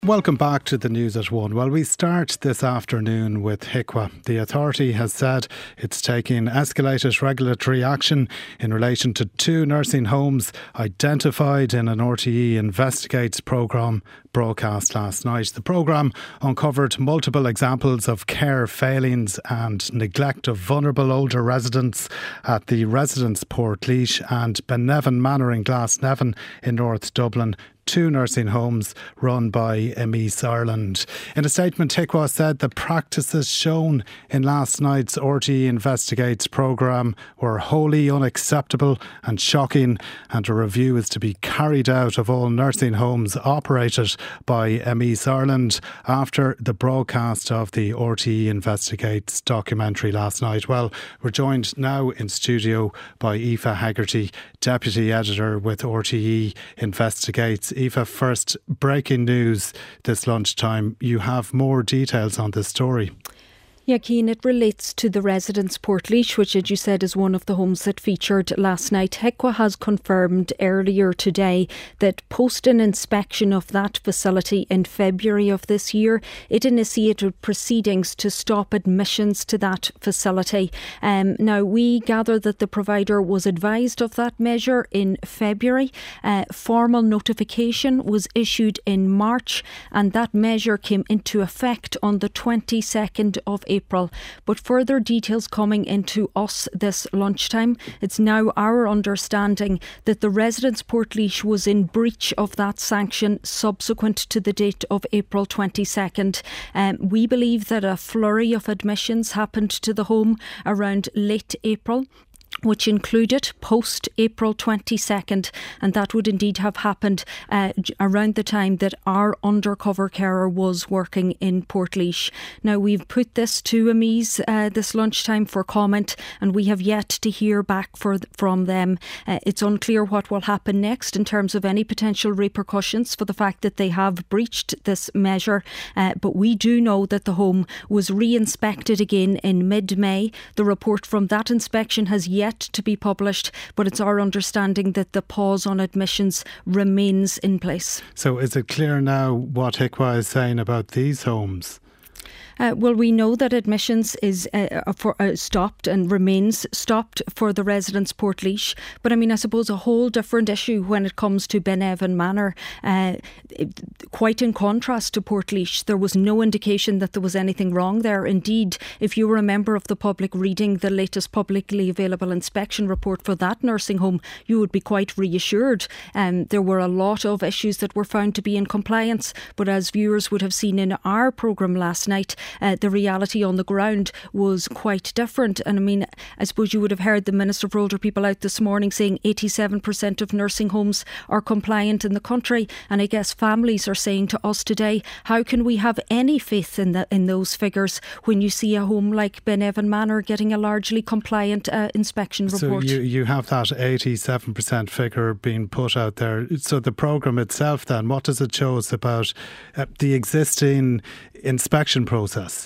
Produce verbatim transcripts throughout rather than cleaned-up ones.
Welcome back to the News at One. Well, we start this afternoon with H I C W A. The authority has said it's taking escalated regulatory action in relation to two nursing homes identified in an R T E Investigates programme broadcast last night. The programme uncovered multiple examples of care failings and neglect of vulnerable older residents at the Residence Portlaoise and Benevin Manor in Glasnevin in North Dublin, two nursing homes run by Emis Ireland. In a statement, H I C W A said the practices shown in last night's R T E Investigates programme were wholly unacceptable and shocking, and a review is to be carried out of all nursing homes operated by Emis Ireland after the broadcast of the R T E Investigates documentary last night. Well, we're joined now in studio by Aoife Hegarty, Deputy Editor with R T E Investigates. Aoife, first, breaking news this lunchtime. You have more details on this story. Yeah, Cian, it relates to the Residence Portlaoise, which, as you said, is one of the homes that featured last night. H I C W A has confirmed earlier today that post an inspection of that facility in February of this year, it initiated proceedings to stop admissions to that facility. Um, now, we gather that the provider was advised of that measure in February. Uh, formal notification was issued in March, and that measure came into effect on the twenty-second of April. But further details coming into us this lunchtime. It's now our understanding that the Residence Portlaoise was in breach of that sanction subsequent to the date of April twenty-second. Um, we believe that a flurry of admissions happened to the home around late April, which included post-April twenty-second, and that would indeed have happened uh, around the time that our undercover carer was working in Portlaoise. Now, we've put this to Emis uh, this lunchtime for comment, and we have yet to hear back for, from them. Uh, it's unclear what will happen next in terms of any potential repercussions for the fact that they have breached this measure, uh, but we do know that the home was re-inspected again in mid-May. The report from that inspection has yet yet to be published, but it's our understanding that the pause on admissions remains in place. So is it clear now what H I C W A is saying about these homes? Uh, well, we know that admissions is uh, for, uh, stopped and remains stopped for the Residence Portlaoise. But I mean, I suppose a whole different issue when it comes to Benevin Manor. Uh, it, quite in contrast to Portlaoise, there was no indication that there was anything wrong there. Indeed, if you were a member of the public reading the latest publicly available inspection report for that nursing home, you would be quite reassured. Um, there were a lot of issues that were found to be in compliance. But as viewers would have seen in our programme last night, Uh, the reality on the ground was quite different. And I mean, I suppose you would have heard the Minister for Older People out this morning saying eighty-seven percent of nursing homes are compliant in the country. And I guess families are saying to us today, how can we have any faith in the, in those figures when you see a home like Benevin Manor getting a largely compliant uh, inspection report? So you, you have that eighty-seven percent figure being put out there. So the programme itself then, what does it show us about uh, the existing inspection process?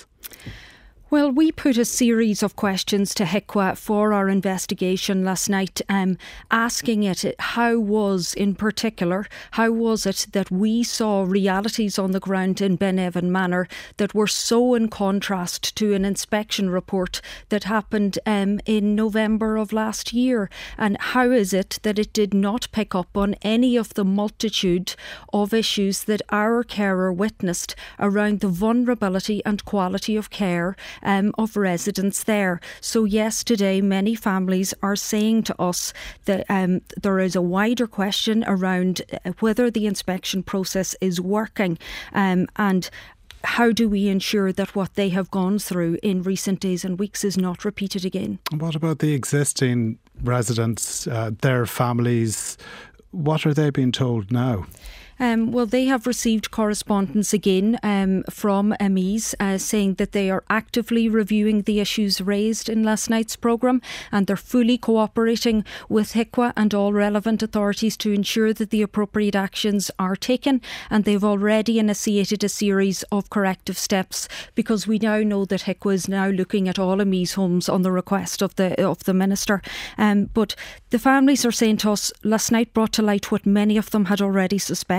Well, we put a series of questions to H I C W A for our investigation last night, um, asking it how was, in particular, how was it that we saw realities on the ground in Benevin Manor that were so in contrast to an inspection report that happened um, in November of last year? And how is it that it did not pick up on any of the multitude of issues that our carer witnessed around the vulnerability and quality of care Um, of residents there? So yes, today many families are saying to us that um, there is a wider question around whether the inspection process is working, um, and how do we ensure that what they have gone through in recent days and weeks is not repeated again? What about the existing residents, uh, their families? What are they being told now? Um, well, they have received correspondence again um, from Emis uh, saying that they are actively reviewing the issues raised in last night's programme, and they're fully cooperating with H I C W A and all relevant authorities to ensure that the appropriate actions are taken, and they've already initiated a series of corrective steps, because we now know that H I C W A is now looking at all Emis homes on the request of the of the Minister. Um, but the families are saying to us last night brought to light what many of them had already suspected.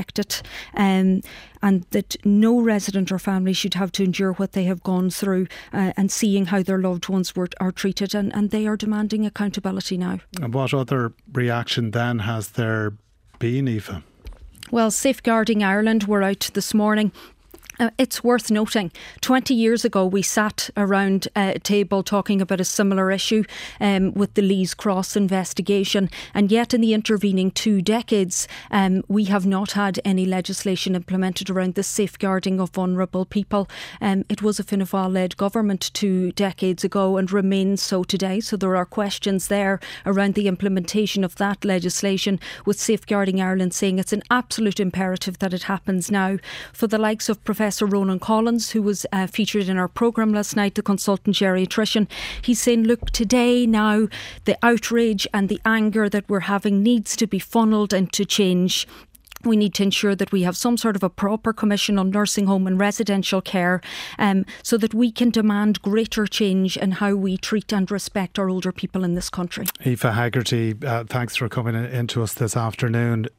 respect it, um, and that no resident or family should have to endure what they have gone through, uh, and seeing how their loved ones were are treated, and, and they are demanding accountability now. And what other reaction then has there been, Aoife? Well, Safeguarding Ireland were out this morning. Uh, it's worth noting, twenty years ago we sat around a table talking about a similar issue um, with the Lees Cross investigation, and yet in the intervening two decades um, we have not had any legislation implemented around the safeguarding of vulnerable people. Um, it was a Fianna Fáil-led government two decades ago and remains so today, so there are questions there around the implementation of that legislation, with Safeguarding Ireland saying it's an absolute imperative that it happens now. For the likes of Professor Professor Ronan Collins, who was uh, featured in our programme last night, the consultant geriatrician, he's saying, look, today now the outrage and the anger that we're having needs to be funnelled into change. We need to ensure that we have some sort of a proper commission on nursing home and residential care, um, so that we can demand greater change in how we treat and respect our older people in this country. Aoife Haggerty, uh, thanks for coming in to us this afternoon.